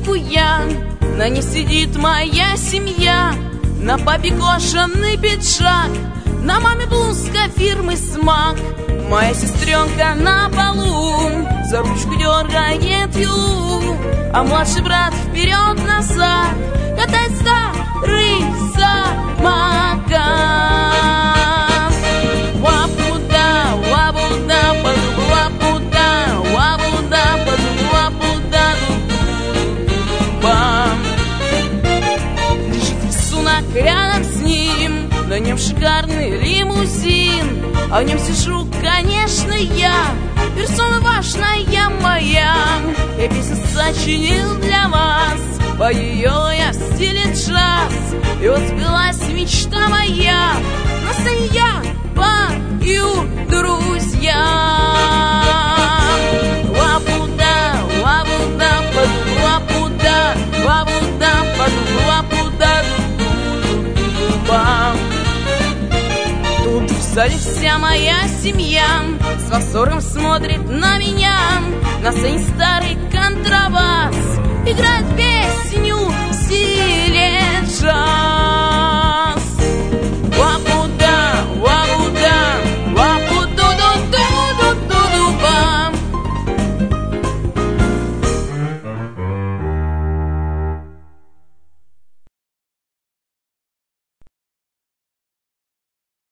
вечеринку я. На ней сидит моя семья. На папе кожаный пиджак, на маме блузка фирмы «Смак». Моя сестренка на полу за ручку дергает юлу, а младший брат вперед-назад катает старый самокат. Лапуда, лапуда, подруга, лапуда, лапуда, подруга, лапуда, бам. Лежит в лесу рядом с ним, на нем шикарный лимузин, а в нем сижу, конечно, я, персона важная моя. Я песню сочинил для вас, пою ее я в стиле джаз, и вот сбылась мечта моя, на сцене я пою друзья. Лапуда, лапуда, подруга, лапуда, лапуда, подруга, лапуда, бам. Тут в зале вся моя семья с восторгом смотрит на меня. На сцене старый контрабас играет